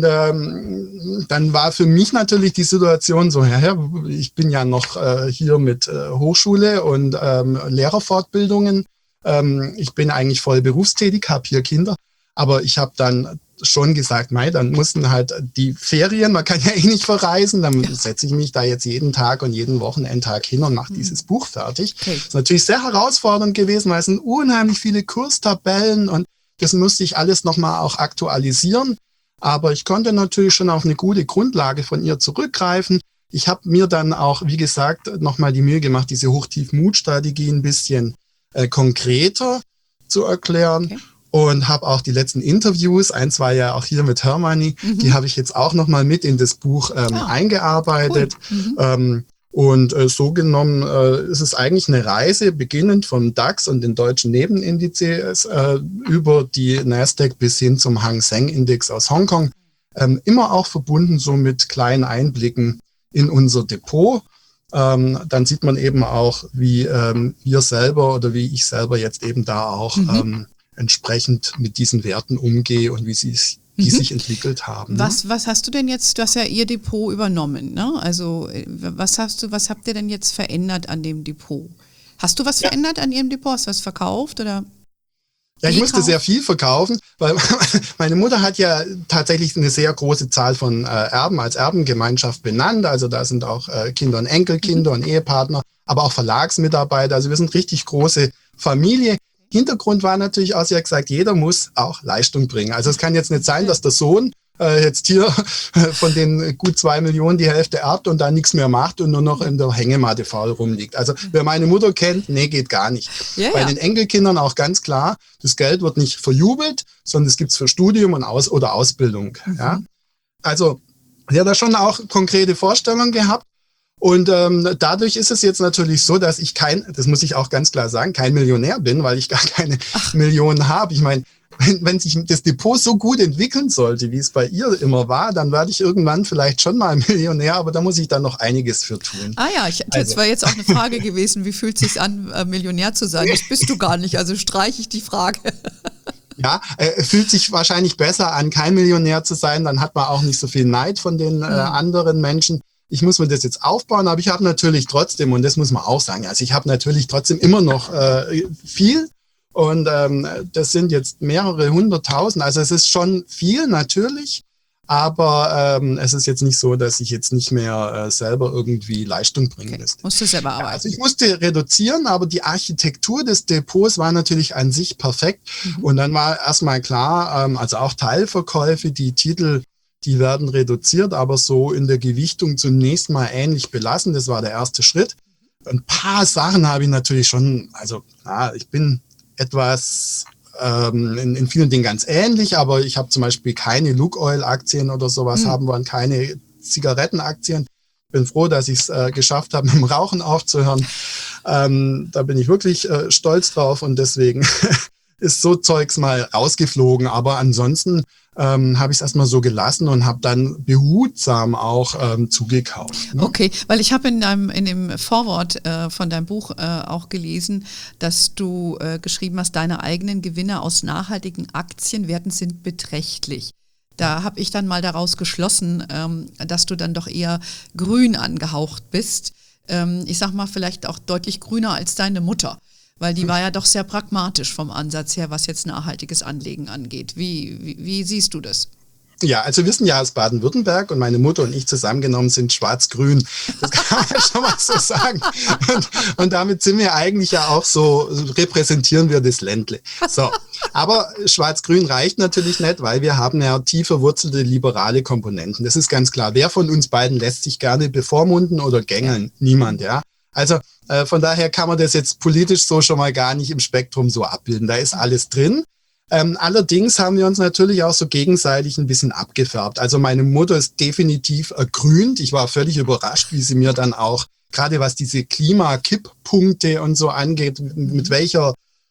dann war für mich natürlich die Situation so, ja, ich bin ja noch hier mit Hochschule und Lehrerfortbildungen. Ich bin eigentlich voll berufstätig, habe hier Kinder, aber ich habe dann schon gesagt, mei, dann mussten halt die Ferien, man kann ja eh nicht verreisen, dann setze ich mich da jetzt jeden Tag und jeden Wochenendtag hin und mache dieses Buch fertig. Okay. Das ist natürlich sehr herausfordernd gewesen, weil es sind unheimlich viele Kurstabellen und das musste ich alles nochmal auch aktualisieren. Aber ich konnte natürlich schon auf eine gute Grundlage von ihr zurückgreifen. Ich habe mir dann auch, wie gesagt, nochmal die Mühe gemacht, diese Hoch-Tief-Mut-Strategie ein bisschen konkreter zu erklären. Okay. Und habe auch die letzten Interviews, eins war ja auch hier mit Hermanni, die habe ich jetzt auch nochmal mit in das Buch eingearbeitet. Cool. Und so genommen ist es eigentlich eine Reise, beginnend vom DAX und den deutschen Nebenindizes über die Nasdaq bis hin zum Hang Seng Index aus Hongkong. Immer auch verbunden so mit kleinen Einblicken in unser Depot. Dann sieht man eben auch, wie wir selber oder wie ich selber jetzt eben da auch entsprechend mit diesen Werten umgehe und wie sie die sich entwickelt haben. Was hast du denn jetzt, du hast ja ihr Depot übernommen, ne? Also was habt ihr denn jetzt verändert an dem Depot? Hast du was verändert an ihrem Depot? Hast du was verkauft oder? Ja, ich musste sehr viel verkaufen, weil meine Mutter hat ja tatsächlich eine sehr große Zahl von Erben als Erbengemeinschaft benannt. Also da sind auch Kinder und Enkelkinder und Ehepartner, aber auch Verlagsmitarbeiter. Also wir sind richtig große Familie. Hintergrund war natürlich auch, sie hat gesagt, jeder muss auch Leistung bringen. Also es kann jetzt nicht sein, dass der Sohn jetzt hier von den gut 2 Millionen die Hälfte erbt und dann nichts mehr macht und nur noch in der Hängematte faul rumliegt. Also wer meine Mutter kennt, nee, geht gar nicht. Ja, bei den Enkelkindern auch ganz klar, das Geld wird nicht verjubelt, sondern es gibt's für Studium und oder Ausbildung. Ja? Also sie hat da schon auch konkrete Vorstellungen gehabt. Und dadurch ist es jetzt natürlich so, dass ich das muss ich auch ganz klar sagen, kein Millionär bin, weil ich gar keine Millionen habe. Ich meine, wenn sich das Depot so gut entwickeln sollte, wie es bei ihr immer war, dann werde ich irgendwann vielleicht schon mal Millionär, aber da muss ich dann noch einiges für tun. Ah ja, das war jetzt auch eine Frage gewesen, wie fühlt es sich an, Millionär zu sein? Das bist du gar nicht, also streiche ich die Frage. Ja, fühlt sich wahrscheinlich besser an, kein Millionär zu sein, dann hat man auch nicht so viel Neid von den anderen Menschen. Ich muss mir das jetzt aufbauen, aber ich habe natürlich trotzdem, und das muss man auch sagen, also ich habe natürlich trotzdem immer noch viel und das sind jetzt mehrere 100.000, also es ist schon viel natürlich, aber es ist jetzt nicht so, dass ich jetzt nicht mehr selber irgendwie Leistung bringen müsste. Musst du selber arbeiten. Also ich musste reduzieren, aber die Architektur des Depots war natürlich an sich perfekt und dann war erstmal klar, also auch Teilverkäufe, die Titel, die werden reduziert, aber so in der Gewichtung zunächst mal ähnlich belassen. Das war der erste Schritt. Ein paar Sachen habe ich natürlich schon, also ich bin etwas in vielen Dingen ganz ähnlich, aber ich habe zum Beispiel keine Lukoil-Aktien oder sowas haben wollen, keine Zigarettenaktien. Bin froh, dass ich es geschafft habe, mit dem Rauchen aufzuhören. Da bin ich wirklich stolz drauf und deswegen ist so Zeugs mal rausgeflogen. Aber ansonsten habe ich es erstmal so gelassen und habe dann behutsam auch zugekauft. Ne? Okay, weil ich habe in dem Vorwort von deinem Buch auch gelesen, dass du geschrieben hast, deine eigenen Gewinne aus nachhaltigen Aktienwerten sind beträchtlich. Da habe ich dann mal daraus geschlossen, dass du dann doch eher grün angehaucht bist. Ich sag mal, vielleicht auch deutlich grüner als deine Mutter. Weil die war ja doch sehr pragmatisch vom Ansatz her, was jetzt nachhaltiges Anlegen angeht. Wie siehst du das? Ja, also wir sind ja aus Baden-Württemberg und meine Mutter und ich zusammengenommen sind schwarz-grün. Das kann man ja schon mal so sagen. Und damit sind wir eigentlich ja auch so, repräsentieren wir das Ländle. So, aber schwarz-grün reicht natürlich nicht, weil wir haben ja tief verwurzelte liberale Komponenten. Das ist ganz klar. Wer von uns beiden lässt sich gerne bevormunden oder gängeln? Niemand, ja. Also von daher kann man das jetzt politisch so schon mal gar nicht im Spektrum so abbilden. Da ist alles drin. Allerdings haben wir uns natürlich auch so gegenseitig ein bisschen abgefärbt. Also meine Mutter ist definitiv ergrünt. Ich war völlig überrascht, wie sie mir dann auch, gerade was diese Klimakipppunkte und so angeht, mit welcher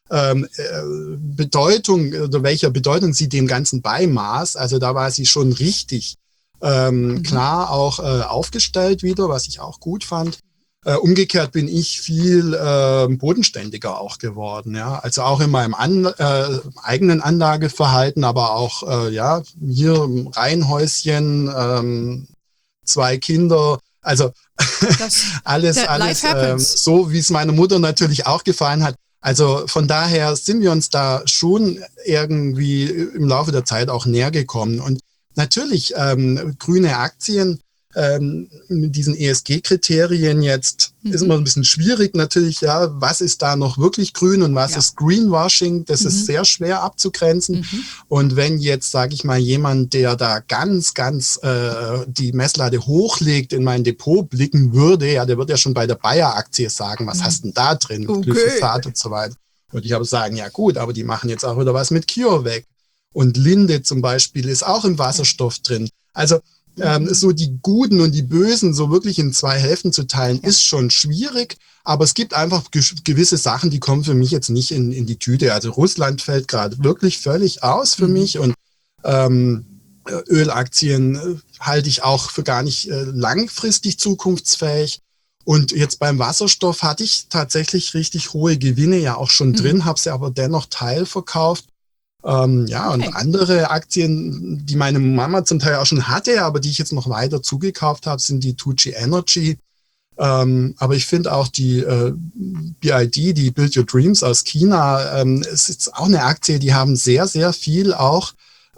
Bedeutung oder welcher Bedeutung sie dem Ganzen beimaß. Also da war sie schon richtig klar auch aufgestellt wieder, was ich auch gut fand. Umgekehrt bin ich viel bodenständiger auch geworden, ja. Also auch in meinem eigenen Anlageverhalten, aber auch hier im Reihenhäuschen, 2 Kinder, also alles so, wie es meiner Mutter natürlich auch gefallen hat. Also von daher sind wir uns da schon irgendwie im Laufe der Zeit auch näher gekommen. Und natürlich grüne Aktien mit diesen ESG-Kriterien jetzt ist immer ein bisschen schwierig natürlich, ja, was ist da noch wirklich grün und was ist Greenwashing, das ist sehr schwer abzugrenzen. Und wenn jetzt, sage ich mal, jemand, der da ganz die Messlatte hochlegt, in mein Depot blicken würde, ja, der wird ja schon bei der Bayer-Aktie sagen, was hast denn da drin, Glyphosat und so weiter. Und ich habe sagen, ja gut, aber die machen jetzt auch wieder was mit CureVac. Und Linde zum Beispiel ist auch im Wasserstoff drin. Also so die Guten und die Bösen so wirklich in 2 Hälften zu teilen, ist schon schwierig. Aber es gibt einfach gewisse Sachen, die kommen für mich jetzt nicht in die Tüte. Also Russland fällt gerade wirklich völlig aus für mich. Und Ölaktien halte ich auch für gar nicht langfristig zukunftsfähig. Und jetzt beim Wasserstoff hatte ich tatsächlich richtig hohe Gewinne ja auch schon drin, habe sie aber dennoch teilverkauft. Und andere Aktien, die meine Mama zum Teil auch schon hatte, aber die ich jetzt noch weiter zugekauft habe, sind die Tucci Energy. Aber ich finde auch die BID, die Build Your Dreams aus China, ist jetzt auch eine Aktie, die haben sehr, sehr viel auch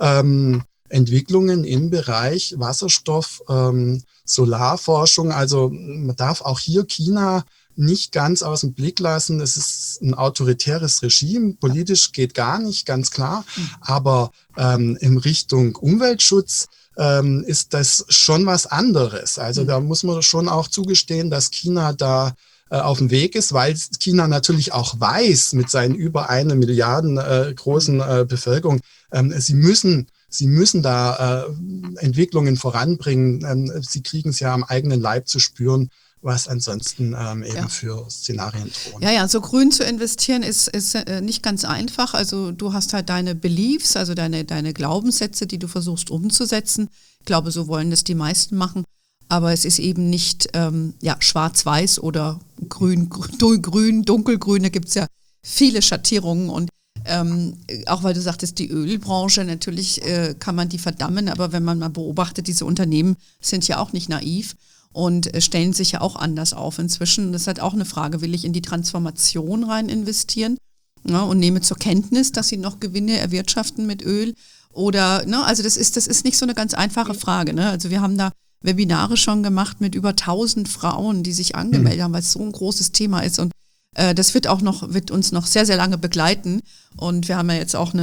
Entwicklungen im Bereich Wasserstoff, Solarforschung. Also man darf auch hier China nicht ganz aus dem Blick lassen. Es ist ein autoritäres Regime, politisch geht gar nicht, ganz klar. Aber in Richtung Umweltschutz ist das schon was anderes. Also da muss man schon auch zugestehen, dass China da auf dem Weg ist, weil China natürlich auch weiß, mit seinen über 1 Milliarden großen Bevölkerung, sie müssen da Entwicklungen voranbringen. Sie kriegen es ja am eigenen Leib zu spüren, was ansonsten für Szenarien drohen. Ja, so grün zu investieren ist nicht ganz einfach. Also du hast halt deine Beliefs, also deine Glaubenssätze, die du versuchst umzusetzen. Ich glaube, so wollen das die meisten machen. Aber es ist eben nicht schwarz-weiß oder grün, dunkelgrün. Da gibt es ja viele Schattierungen. Und auch weil du sagtest, die Ölbranche, natürlich kann man die verdammen. Aber wenn man mal beobachtet, diese Unternehmen sind ja auch nicht naiv und stellen sich ja auch anders auf inzwischen. Das ist halt auch eine Frage, will ich in die Transformation rein investieren, ne, und nehme zur Kenntnis, dass sie noch Gewinne erwirtschaften mit Öl? Oder, ne, also das ist nicht so eine ganz einfache Frage. Ne? Also wir haben da Webinare schon gemacht mit über 1000 Frauen, die sich angemeldet haben, weil es so ein großes Thema ist. Und das wird uns noch sehr, sehr lange begleiten. Und wir haben ja jetzt auch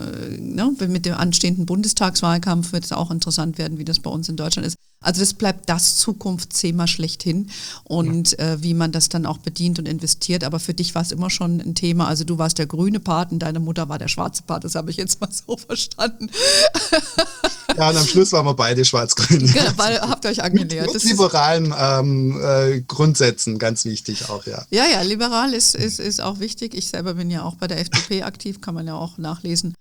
mit dem anstehenden Bundestagswahlkampf wird es auch interessant werden, wie das bei uns in Deutschland ist. Also das bleibt das Zukunftsthema schlechthin und wie man das dann auch bedient und investiert. Aber für dich war es immer schon ein Thema. Also du warst der grüne Part und deine Mutter war der schwarze Part. Das habe ich jetzt mal so verstanden. Ja, und am Schluss waren wir beide schwarz-grün. Genau, weil habt ihr euch angenähert. Mit liberalen Grundsätzen, ganz wichtig auch, ja. Ja, liberal ist auch wichtig. Ich selber bin ja auch bei der FDP aktiv, kann man ja auch nachlesen.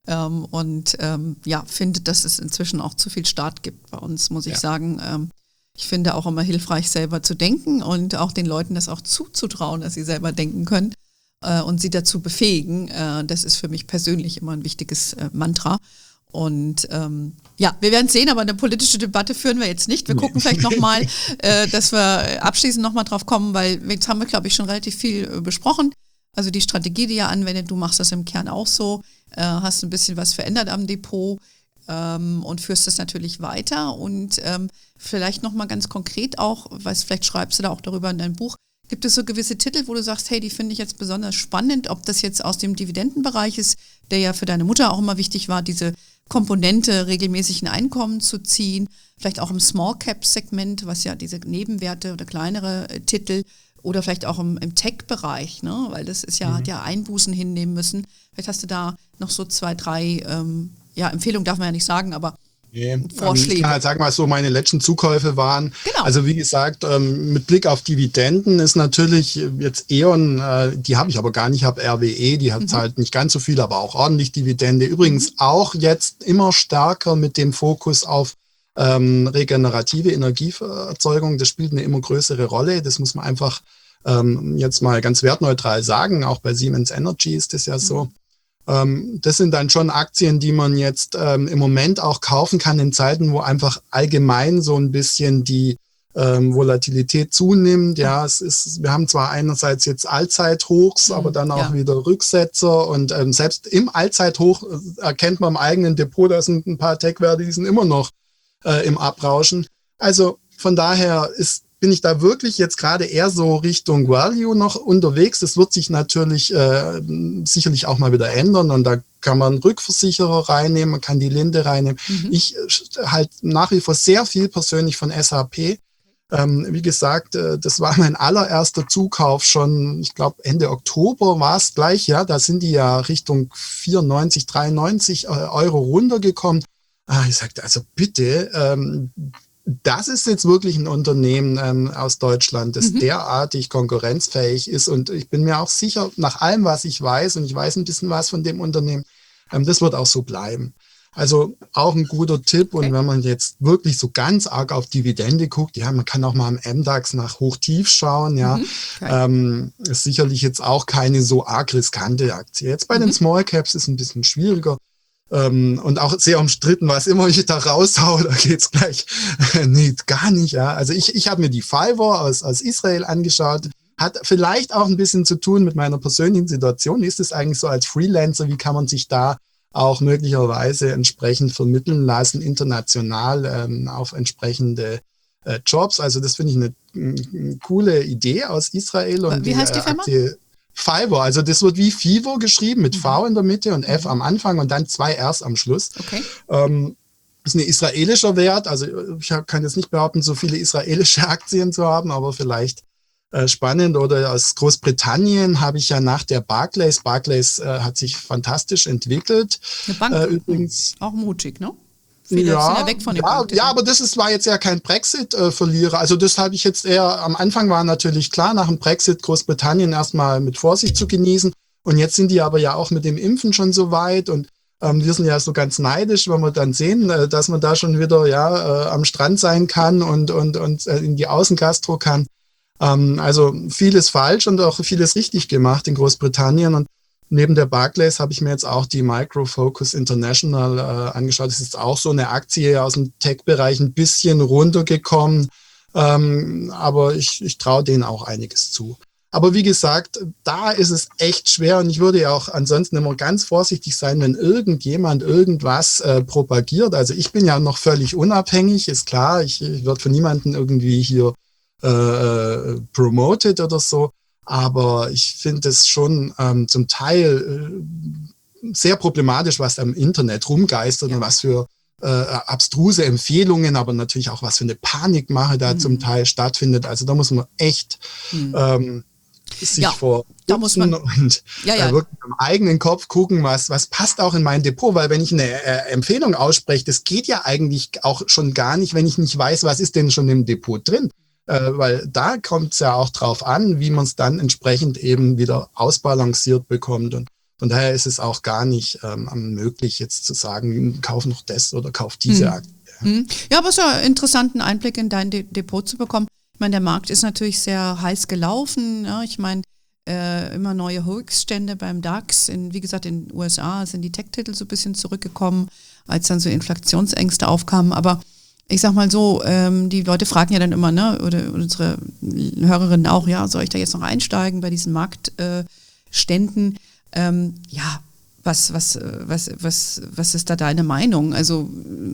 Finde, dass es inzwischen auch zu viel Staat gibt bei uns, muss ich sagen. Ich finde auch immer hilfreich, selber zu denken und auch den Leuten das auch zuzutrauen, dass sie selber denken können und sie dazu befähigen. Das ist für mich persönlich immer ein wichtiges Mantra. Und wir werden sehen, aber eine politische Debatte führen wir jetzt nicht. Wir gucken vielleicht nochmal, dass wir abschließend nochmal drauf kommen, weil jetzt haben wir, glaube ich, schon relativ viel besprochen. Also die Strategie, die ihr anwendet, du machst das im Kern auch so, hast ein bisschen was verändert am Depot und führst das natürlich weiter. Und vielleicht nochmal ganz konkret auch, vielleicht schreibst du da auch darüber in deinem Buch, gibt es so gewisse Titel, wo du sagst, hey, die finde ich jetzt besonders spannend, ob das jetzt aus dem Dividendenbereich ist, der ja für deine Mutter auch immer wichtig war, diese Komponente regelmäßigen Einkommen zu ziehen, vielleicht auch im Small-Cap-Segment, was ja diese Nebenwerte oder kleinere Titel oder vielleicht auch im Tech-Bereich, ne? Weil das ist ja, hat ja Einbußen hinnehmen müssen. Vielleicht hast du da noch so 2, 3, Empfehlungen darf man ja nicht sagen, aber Vorschläge. Ich kann halt sagen, was so meine letzten Zukäufe waren. Genau. Also wie gesagt, mit Blick auf Dividenden ist natürlich jetzt E.ON, die habe ich aber gar nicht, ich habe RWE, die hat halt nicht ganz so viel, aber auch ordentlich Dividende. Übrigens auch jetzt immer stärker mit dem Fokus auf regenerative Energieerzeugung, das spielt eine immer größere Rolle. Das muss man einfach jetzt mal ganz wertneutral sagen. Auch bei Siemens Energy ist das ja so. Das sind dann schon Aktien, die man jetzt im Moment auch kaufen kann in Zeiten, wo einfach allgemein so ein bisschen die Volatilität zunimmt. Ja, wir haben zwar einerseits jetzt Allzeithochs, aber dann auch wieder Rücksetzer und selbst im Allzeithoch erkennt man im eigenen Depot, da sind ein paar Tech-Werte, die sind immer noch im Abrauschen. Also von daher bin ich da wirklich jetzt gerade eher so Richtung Value noch unterwegs. Das wird sich natürlich sicherlich auch mal wieder ändern und da kann man Rückversicherer reinnehmen, man kann die Linde reinnehmen. Ich halt nach wie vor sehr viel persönlich von SAP. Wie gesagt, das war mein allererster Zukauf schon, ich glaube Ende Oktober war es gleich, ja, da sind die ja Richtung 94, 93 Euro runtergekommen. Ich sagte, also bitte, das ist jetzt wirklich ein Unternehmen aus Deutschland, das derartig konkurrenzfähig ist und ich bin mir auch sicher, nach allem, was ich weiß und ich weiß ein bisschen was von dem Unternehmen, das wird auch so bleiben. Also auch ein guter Tipp. Und wenn man jetzt wirklich so ganz arg auf Dividende guckt, ja, man kann auch mal am MDAX nach Hoch-Tief schauen, ja. Ist sicherlich jetzt auch keine so arg riskante Aktie. Jetzt bei den Small Caps ist es ein bisschen schwieriger. Und auch sehr umstritten, was immer ich da raushau, da geht's gleich, nee, gar nicht, ja. Also ich habe mir die Fiverr aus Israel angeschaut. Hat vielleicht auch ein bisschen zu tun mit meiner persönlichen Situation. Wie ist es eigentlich so als Freelancer? Wie kann man sich da auch möglicherweise entsprechend vermitteln lassen, international auf entsprechende Jobs. Also das finde ich eine coole Idee aus Israel. Und wie heißt die Firma? Fiverr, also das wird wie Fiverr geschrieben, mit V in der Mitte und F am Anfang und dann 2 Rs am Schluss. Okay. Ist ein israelischer Wert, also ich kann jetzt nicht behaupten, so viele israelische Aktien zu haben, aber vielleicht spannend. Oder aus Großbritannien habe ich ja nach der Barclays hat sich fantastisch entwickelt. Eine Bank übrigens auch mutig, ne? Viele sind ja weg von der Bank. Ja, aber war jetzt ja kein Brexit-Verlierer. Also das habe ich jetzt eher, am Anfang war natürlich klar, nach dem Brexit Großbritannien erstmal mit Vorsicht zu genießen. Und jetzt sind die aber ja auch mit dem Impfen schon so weit und wir sind ja so ganz neidisch, wenn wir dann sehen, dass man da schon wieder am Strand sein kann und in die Außengastro kann. Also vieles falsch und auch vieles richtig gemacht in Großbritannien. Und neben der Barclays habe ich mir jetzt auch die Micro Focus International angeschaut. Das ist auch so eine Aktie aus dem Tech-Bereich, ein bisschen runtergekommen. Aber ich traue denen auch einiges zu. Aber wie gesagt, da ist es echt schwer und ich würde ja auch ansonsten immer ganz vorsichtig sein, wenn irgendjemand irgendwas propagiert. Also ich bin ja noch völlig unabhängig, ist klar. Ich werde von niemandem irgendwie hier promoted oder so. Aber ich finde es schon zum Teil sehr problematisch, was da im Internet rumgeistert und was für abstruse Empfehlungen, aber natürlich auch was für eine Panikmache da zum Teil stattfindet. Also da muss man echt sich vor nutzen und wirklich im eigenen Kopf gucken, was passt auch in mein Depot, weil wenn ich eine Empfehlung ausspreche, das geht ja eigentlich auch schon gar nicht, wenn ich nicht weiß, was ist denn schon im Depot drin. Weil da kommt es ja auch drauf an, wie man es dann entsprechend eben wieder ausbalanciert bekommt. Und von daher ist es auch gar nicht möglich, jetzt zu sagen, kauf noch das oder kauf diese Aktie. Ja, aber es ist ja interessant, einen Einblick in dein Depot zu bekommen. Ich meine, der Markt ist natürlich sehr heiß gelaufen. Ja, ich meine, immer neue Höchststände beim DAX. Wie gesagt, in den USA sind die Tech-Titel so ein bisschen zurückgekommen, als dann so Inflationsängste aufkamen. Aber ich sag mal so, die Leute fragen ja dann immer, ne, oder unsere Hörerinnen auch, ja, soll ich da jetzt noch einsteigen bei diesen Marktständen? Ja, was ist da deine Meinung? Also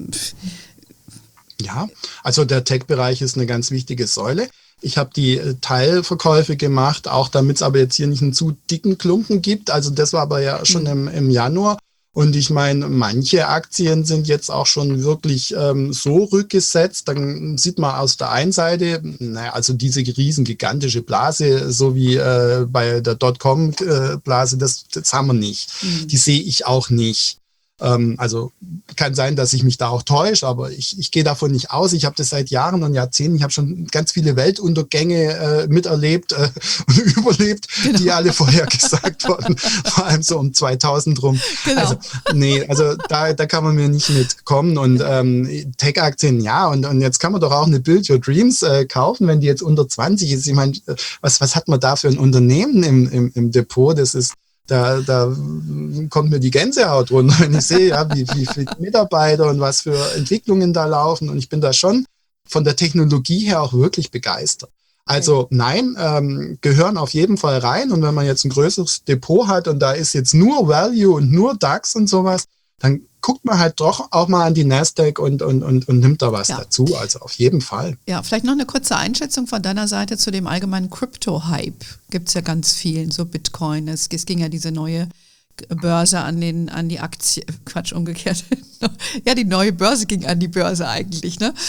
ja, also der Tech-Bereich ist eine ganz wichtige Säule. Ich habe die Teilverkäufe gemacht, auch damit es aber jetzt hier nicht einen zu dicken Klumpen gibt. Also das war aber ja schon im Januar. Und ich meine, manche Aktien sind jetzt auch schon wirklich so rückgesetzt. Dann sieht man aus der einen Seite, also diese riesen gigantische Blase, so wie bei der Dotcom-Blase, das haben wir nicht. Die sehe ich auch nicht. Also kann sein, dass ich mich da auch täusche, aber ich gehe davon nicht aus. Ich habe das seit Jahren und Jahrzehnten. Ich habe schon ganz viele Weltuntergänge miterlebt und überlebt, genau, die alle vorhergesagt wurden, vor allem so um 2000 rum. Genau. Also da kann man mir nicht mitkommen. Und Tech-Aktien, ja, und jetzt kann man doch auch eine Build Your Dreams kaufen, wenn die jetzt unter 20 ist. Ich meine, was hat man da für ein Unternehmen im Depot? Das ist Da kommt mir die Gänsehaut runter, wenn ich sehe, ja, wie viele Mitarbeiter und was für Entwicklungen da laufen. Und ich bin da schon von der Technologie her auch wirklich begeistert. Also nein, gehören auf jeden Fall rein. Und wenn man jetzt ein größeres Depot hat und da ist jetzt nur Value und nur DAX und sowas, dann guckt man halt doch auch mal an die Nasdaq und nimmt da was dazu. Also auf jeden Fall. Ja, vielleicht noch eine kurze Einschätzung von deiner Seite zu dem allgemeinen Crypto-Hype. Gibt es ja ganz vielen, so Bitcoin. Es ging ja diese neue Börse an die Aktie, Quatsch, umgekehrt. Ja, die neue Börse ging an die Börse eigentlich, ne?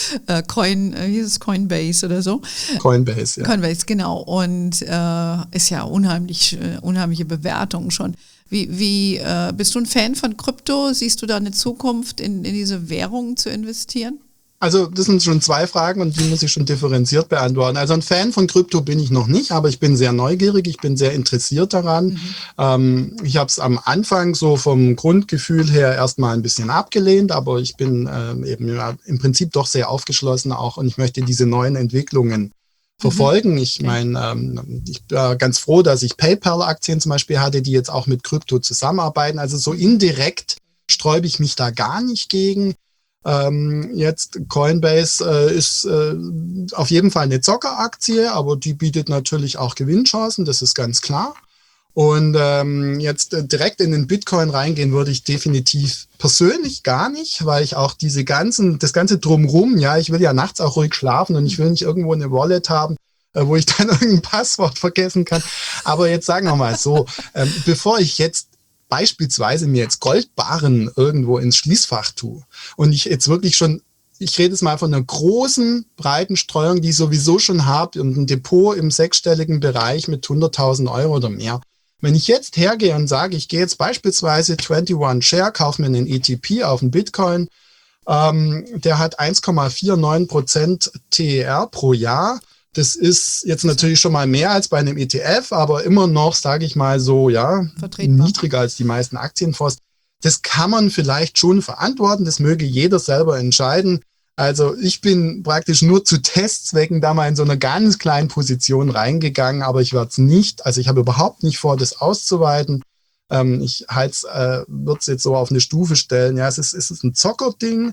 Coinbase oder so. Coinbase, ja. Coinbase, genau. Und ist ja unheimliche Bewertung schon. Wie bist du ein Fan von Krypto? Siehst du da eine Zukunft, in diese Währungen zu investieren? Also das sind schon zwei Fragen und die muss ich schon differenziert beantworten. Also ein Fan von Krypto bin ich noch nicht, aber ich bin sehr neugierig, ich bin sehr interessiert daran. Ich habe es am Anfang so vom Grundgefühl her erstmal ein bisschen abgelehnt, aber ich bin eben im Prinzip doch sehr aufgeschlossen auch und ich möchte diese neuen Entwicklungen verfolgen. Ich meine, ich bin ganz froh, dass ich PayPal-Aktien zum Beispiel hatte, die jetzt auch mit Krypto zusammenarbeiten. Also so indirekt sträube ich mich da gar nicht gegen. Jetzt Coinbase ist auf jeden Fall eine Zockeraktie, aber die bietet natürlich auch Gewinnchancen, das ist ganz klar. Und jetzt direkt in den Bitcoin reingehen würde ich definitiv persönlich gar nicht, weil ich auch das ganze Drumrum, ja, ich will ja nachts auch ruhig schlafen und ich will nicht irgendwo eine Wallet haben, wo ich dann irgendein Passwort vergessen kann. Aber jetzt sagen wir mal so, bevor ich jetzt beispielsweise mir jetzt Goldbarren irgendwo ins Schließfach tue und ich jetzt wirklich schon, ich rede jetzt mal von einer großen, breiten Streuung, die ich sowieso schon habe und ein Depot im sechsstelligen Bereich mit 100.000 Euro oder mehr. Wenn ich jetzt hergehe und sage, ich gehe jetzt beispielsweise 21 Share, kaufe mir einen ETP auf den Bitcoin, der hat 1,49% TER pro Jahr. Das ist jetzt natürlich schon mal mehr als bei einem ETF, aber immer noch, sage ich mal so, ja, niedriger als die meisten Aktienfonds. Das kann man vielleicht schon verantworten, das möge jeder selber entscheiden. Also ich bin praktisch nur zu Testzwecken da mal in so einer ganz kleinen Position reingegangen, aber ich werde es nicht, also ich habe überhaupt nicht vor, das auszuweiten. Ich würde es jetzt so auf eine Stufe stellen, ja, es ist ein Zockerding.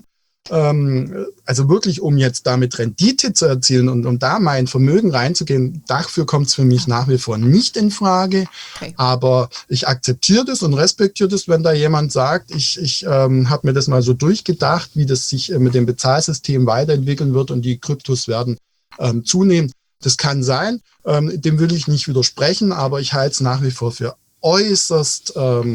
Also wirklich, um jetzt damit Rendite zu erzielen und um da mein Vermögen reinzugehen, dafür kommt es für mich nach wie vor nicht in Frage. Okay. Aber ich akzeptiere das und respektiere das, wenn da jemand sagt, ich habe mir das mal so durchgedacht, wie das sich mit dem Bezahlsystem weiterentwickeln wird und die Kryptos werden zunehmen. Das kann sein, dem will ich nicht widersprechen, aber ich halte es nach wie vor für äußerst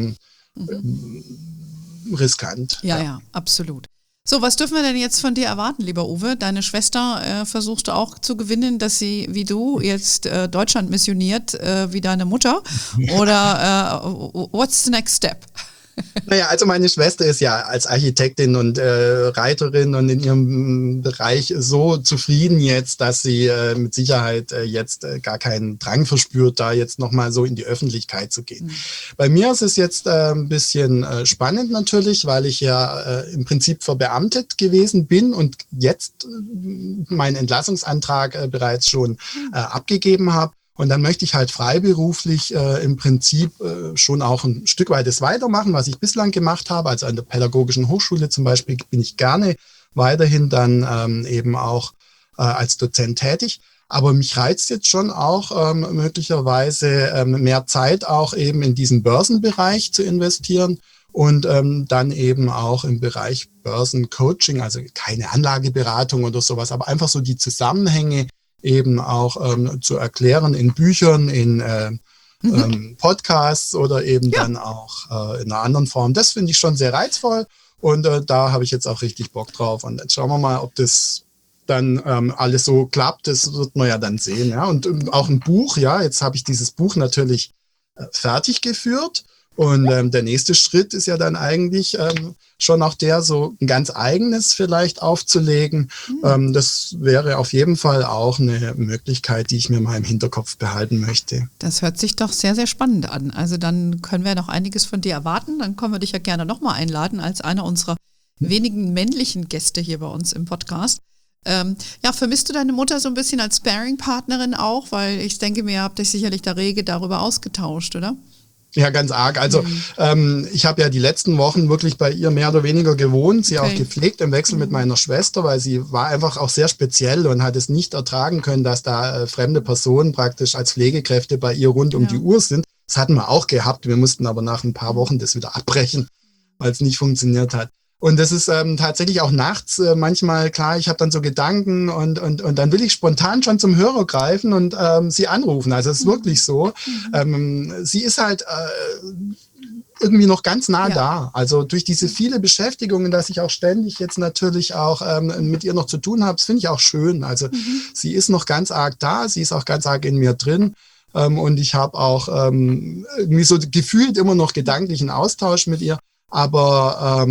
riskant. Ja, absolut. So, was dürfen wir denn jetzt von dir erwarten, lieber Uwe? Deine Schwester versuchst du auch zu gewinnen, dass sie, wie du, jetzt Deutschland missioniert, wie deine Mutter? Oder what's the next step? Naja, also meine Schwester ist ja als Architektin und Reiterin und in ihrem Bereich so zufrieden jetzt, dass sie mit Sicherheit jetzt gar keinen Drang verspürt, da jetzt nochmal so in die Öffentlichkeit zu gehen. Bei mir ist es jetzt ein bisschen spannend natürlich, weil ich ja im Prinzip verbeamtet gewesen bin und jetzt meinen Entlassungsantrag bereits schon abgegeben habe. Und dann möchte ich halt freiberuflich im Prinzip schon auch ein Stück weit das weitermachen, was ich bislang gemacht habe. Also an der Pädagogischen Hochschule zum Beispiel bin ich gerne weiterhin dann eben auch als Dozent tätig. Aber mich reizt jetzt schon auch möglicherweise mehr Zeit auch eben in diesen Börsenbereich zu investieren und dann eben auch im Bereich Börsencoaching, also keine Anlageberatung oder sowas, aber einfach so die Zusammenhänge eben auch zu erklären in Büchern, in Podcasts oder eben dann auch in einer anderen Form. Das finde ich schon sehr reizvoll und da habe ich jetzt auch richtig Bock drauf. Und jetzt schauen wir mal, ob das dann alles so klappt. Das wird man ja dann sehen. Ja? Und auch ein Buch, ja, jetzt habe ich dieses Buch natürlich fertig geführt Und der nächste Schritt ist ja dann eigentlich schon auch der, so ein ganz eigenes vielleicht aufzulegen. Das wäre auf jeden Fall auch eine Möglichkeit, die ich mir mal im Hinterkopf behalten möchte. Das hört sich doch sehr, sehr spannend an. Also dann können wir noch einiges von dir erwarten. Dann können wir dich ja gerne nochmal einladen als einer unserer wenigen männlichen Gäste hier bei uns im Podcast. Vermisst du deine Mutter so ein bisschen als Sparring-Partnerin auch? Weil ich denke mir, ihr habt euch sicherlich da rege darüber ausgetauscht, oder? Ja, ganz arg. Also ich habe ja die letzten Wochen wirklich bei ihr mehr oder weniger gewohnt, sie auch gepflegt im Wechsel mit meiner Schwester, weil sie war einfach auch sehr speziell und hat es nicht ertragen können, dass da fremde Personen praktisch als Pflegekräfte bei ihr rund um die Uhr sind. Das hatten wir auch gehabt. Wir mussten aber nach ein paar Wochen das wieder abbrechen, weil es nicht funktioniert hat. Und das ist tatsächlich auch nachts manchmal, klar, ich habe dann so Gedanken und dann will ich spontan schon zum Hörer greifen und sie anrufen. Also es ist wirklich so. Sie ist halt irgendwie noch ganz nah da. Also durch diese viele Beschäftigungen, dass ich auch ständig jetzt natürlich auch mit ihr noch zu tun habe, das finde ich auch schön. Also sie ist noch ganz arg da, sie ist auch ganz arg in mir drin. Und ich habe auch irgendwie so gefühlt immer noch gedanklichen Austausch mit ihr. Aber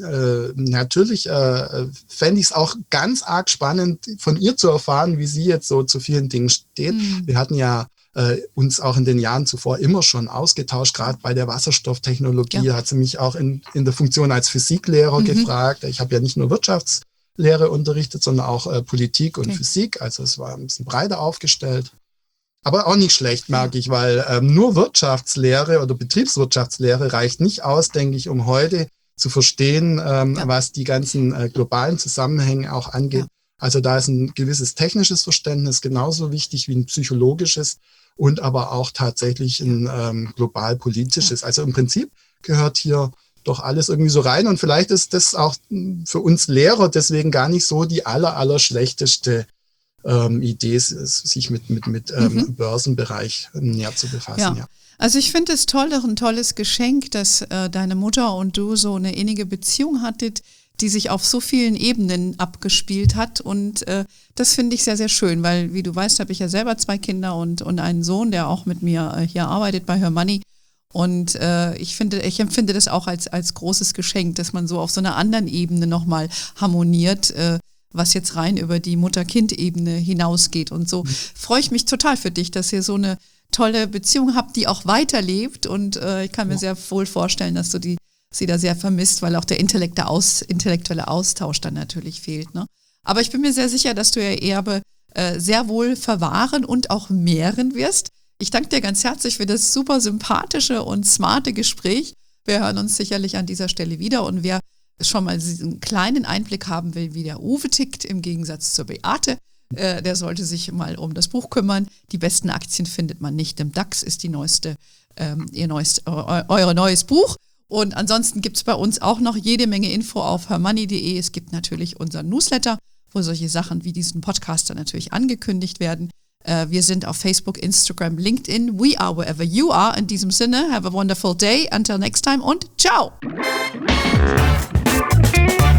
natürlich fände ich es auch ganz arg spannend, von ihr zu erfahren, wie sie jetzt so zu vielen Dingen steht. Wir hatten ja uns auch in den Jahren zuvor immer schon ausgetauscht, gerade bei der Wasserstofftechnologie hat sie mich auch in der Funktion als Physiklehrer gefragt. Ich habe ja nicht nur Wirtschaftslehre unterrichtet, sondern auch Politik und Physik. Also es war ein bisschen breiter aufgestellt. Aber auch nicht schlecht, merke ich, weil nur Wirtschaftslehre oder Betriebswirtschaftslehre reicht nicht aus, denke ich, um heute zu verstehen, was die ganzen globalen Zusammenhänge auch angeht. Also da ist ein gewisses technisches Verständnis genauso wichtig wie ein psychologisches und aber auch tatsächlich ein global politisches. Also im Prinzip gehört hier doch alles irgendwie so rein und vielleicht ist das auch für uns Lehrer deswegen gar nicht so die allerschlechteste Idee ist, sich mit Börsenbereich näher zu befassen. Ja. Also ich finde es toll, ein tolles Geschenk, dass deine Mutter und du so eine innige Beziehung hattet, die sich auf so vielen Ebenen abgespielt hat und das finde ich sehr, sehr schön, weil wie du weißt, habe ich ja selber 2 Kinder und einen Sohn, der auch mit mir hier arbeitet bei Her Money und ich empfinde das auch als großes Geschenk, dass man so auf so einer anderen Ebene nochmal harmoniert, was jetzt rein über die Mutter-Kind-Ebene hinausgeht. Und so freue ich mich total für dich, dass ihr so eine tolle Beziehung habt, die auch weiterlebt. Und ich kann mir sehr wohl vorstellen, dass du sie da sehr vermisst, weil auch der intellektuelle Austausch dann natürlich fehlt. Ne? Aber ich bin mir sehr sicher, dass du ihr Erbe sehr wohl verwahren und auch mehren wirst. Ich danke dir ganz herzlich für das super sympathische und smarte Gespräch. Wir hören uns sicherlich an dieser Stelle wieder und wer schon mal einen kleinen Einblick haben will, wie der Uwe tickt, im Gegensatz zur Beate, der sollte sich mal um das Buch kümmern. Die besten Aktien findet man nicht im DAX, ist euer neues Buch. Und ansonsten gibt es bei uns auch noch jede Menge Info auf hermoney.de. Es gibt natürlich unseren Newsletter, wo solche Sachen wie diesen Podcast dann natürlich angekündigt werden. Wir sind auf Facebook, Instagram, LinkedIn. We are wherever you are. In diesem Sinne, have a wonderful day. Until next time und ciao!